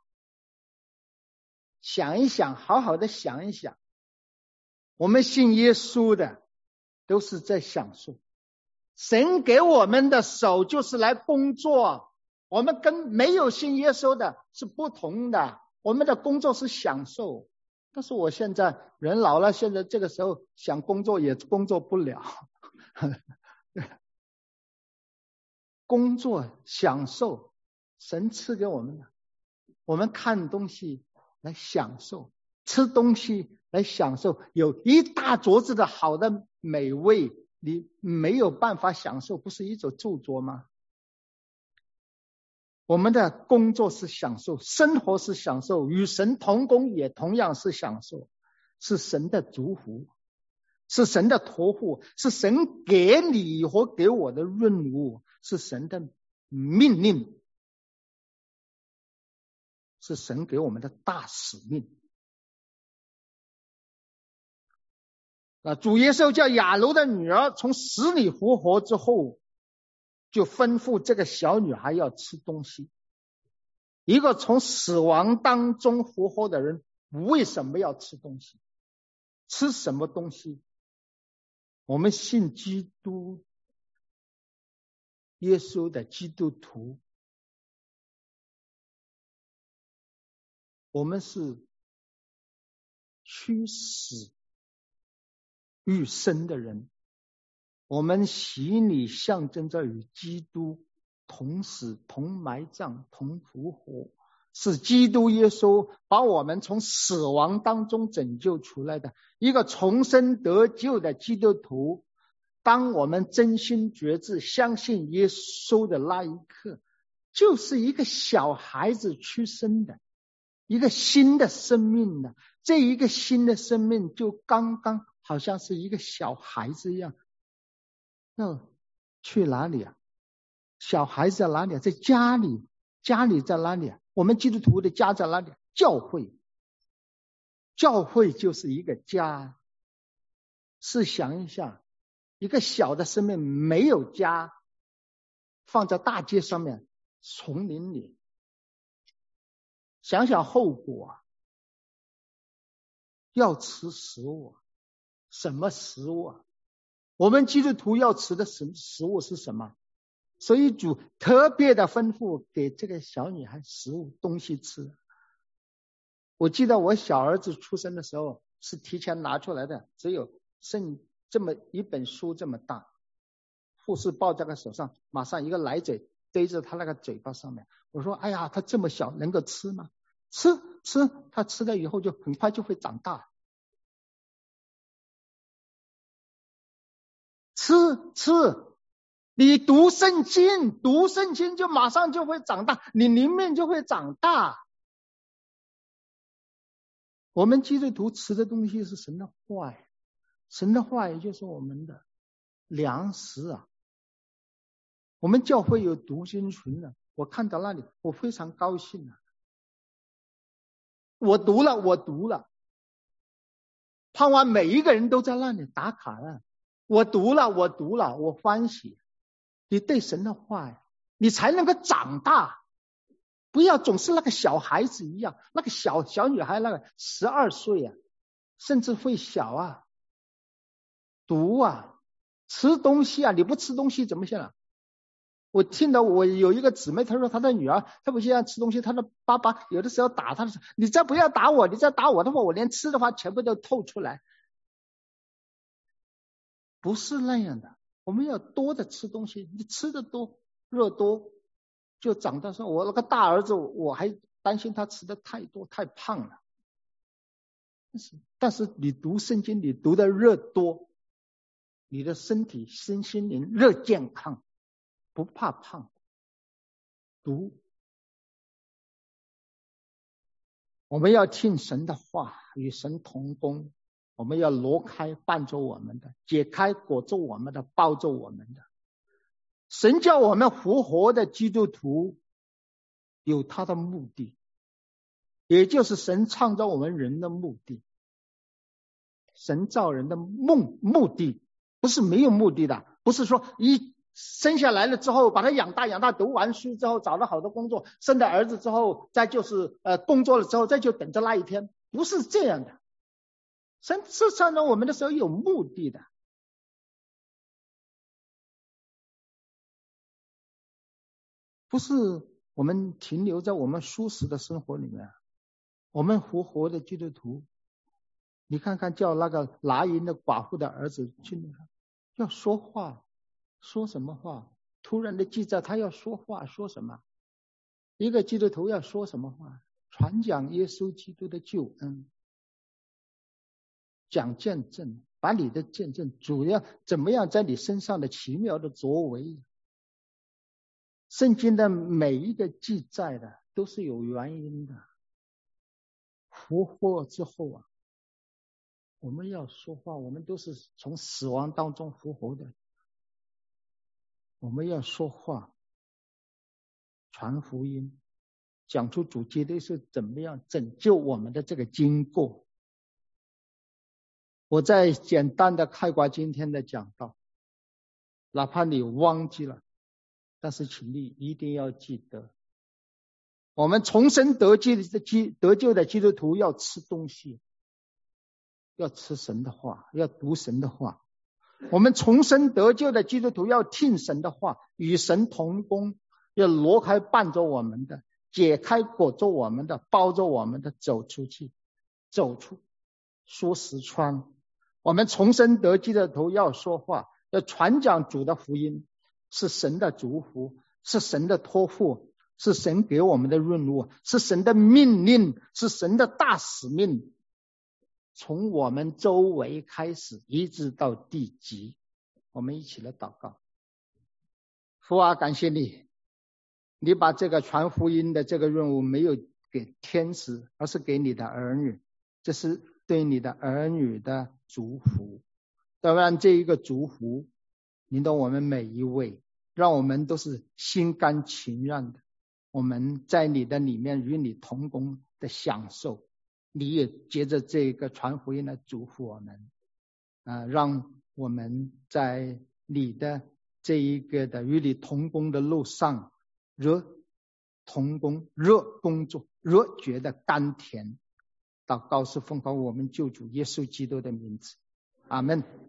想一想，好好的想一想，我们信耶稣的都是在享受，神给我们的手就是来工作，我们跟没有信耶稣的是不同的，我们的工作是享受。但是我现在人老了，现在这个时候想工作也工作不了。工作享受神赐给我们的，我们看东西来享受，吃东西来享受，有一大桌子的好的美味，你没有办法享受，不是一种咒诅吗？我们的工作是享受，生活是享受，与神同工也同样是享受，是神的祝福，是神的托付，是神给你和给我的任务，是神的命令，是神给我们的大使命。啊，主耶稣叫亚楼的女儿从死里复活之后，就吩咐这个小女孩要吃东西。一个从死亡当中复活的人，为什么要吃东西？吃什么东西？我们信基督耶稣的基督徒，我们是趋死愈生的人，我们洗礼象征着与基督同死、同埋葬、同复活，是基督耶稣把我们从死亡当中拯救出来的一个重生得救的基督徒。当我们真心觉知相信耶稣的那一刻，就是一个小孩子出生的一个新的生命的，这一个新的生命就刚刚好像是一个小孩子一样。那去哪里啊？小孩子在哪里啊？在家里。家里在哪里啊？我们基督徒的家在哪里？教会。教会就是一个家。试想一下，一个小的生命没有家，放在大街上面，丛林里，想想后果啊！要吃食物，什么食物啊？我们基督徒要吃的食食物是什么？所以主特别的吩咐给这个小女孩食物东西吃。我记得我小儿子出生的时候是提前拿出来的，只有剩这么一本书这么大，护士抱在他手上，马上一个奶嘴堆着他那个嘴巴上面。我说哎呀，他这么小能够吃吗？吃吃，他吃了以后就很快就会长大。吃吃，你读圣经，读圣经就马上就会长大，你灵命就会长大。我们基督徒吃的东西是神的话，神的话也就是我们的粮食啊。 我们教会有读经群了，我看到那里我非常高兴啊！我读了，我读了，盼望每一个人都在那里打卡了。我读了，我读了，我欢喜。你对神的话呀，你才能够长大，不要总是那个小孩子一样，那个小小女孩那个十二岁啊，甚至会小啊，读啊，吃东西啊，你不吃东西怎么行啊？我听到我有一个姊妹，她说她的女儿特别喜欢吃东西，她的爸爸有的时候打她的时候，你再不要打我，你再打我的话，我连吃的话全部都透出来。不是那样的，我们要多的吃东西，你吃的多，热多，就长大。说我那个大儿子，我还担心他吃的太多太胖了。但是但是你读圣经，你读的热多，你的身体身心灵热健康，不怕胖。读，我们要听神的话，与神同工。我们要挪开绊着我们的，解开裹着我们的，抱着我们的。神叫我们复活的基督徒有他的目的，也就是神创造我们人的目的。神造人的目目的不是没有目的的，不是说一生下来了之后把他养大养大，读完书之后找到好的工作，生了儿子之后再就是呃工作了之后再就等着那一天，不是这样的。神是创造我们的时候有目的的，不是我们停留在我们舒适的生活里面。我们复活的基督徒，你看看叫那个拿银的寡妇的儿子去，要说话，说什么话？突然的记载他要说话，说什么？一个基督徒要说什么话？传讲耶稣基督的救恩，讲见证，把你的见证主要怎么样在你身上的奇妙的作为。圣经的每一个记载的都是有原因的。复活之后啊，我们要说话，我们都是从死亡当中复活的，我们要说话，传福音，讲出主基督是怎么样拯救我们的这个经过。我再简单的开挂今天的讲道，哪怕你忘记了，但是请你一定要记得，我们重生得救的基得救的基督徒要吃东西，要吃神的话，要读神的话。我们重生得救的基督徒要听神的话，与神同工，要挪开绊着我们的，解开裹着我们的，包着我们的，走出去，走出说实穿。我们重生得救的徒要说话，要传讲主的福音，是神的祝福，是神的托付，是神给我们的任务，是神的命令，是神的大使命，从我们周围开始一直到地极。我们一起来祷告。父啊，感谢你，你把这个传福音的这个任务没有给天使，而是给你的儿女，这是对你的儿女的祝福。当然这一个祝福领导我们每一位，让我们都是心甘情愿的，我们在你的里面与你同工的享受。你也接着这个传福音来祝福我们，啊，让我们在你的这一个的与你同工的路上，热同工，热工作，热觉得甘甜。祷告是奉告我们救主耶稣基督的名字，阿们。